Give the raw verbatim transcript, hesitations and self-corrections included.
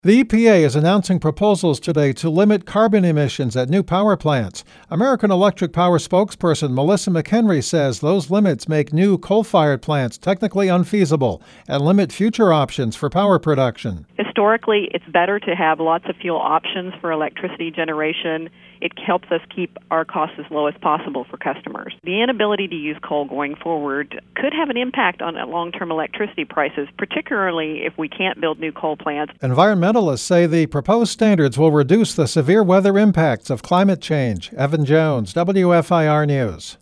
The E P A is announcing proposals today to limit carbon emissions at new power plants. American Electric Power spokesperson Melissa McHenry says those limits make new coal-fired plants technically unfeasible and limit future options for power production. Historically, it's better to have lots of fuel options for electricity generation. It helps us keep our costs as low as possible for customers. The inability to use coal going forward could have an impact on long-term electricity prices, particularly if we can't build new coal plants. Environmentalists say the proposed standards will reduce the severe weather impacts of climate change. Evan Jones, W F I R News.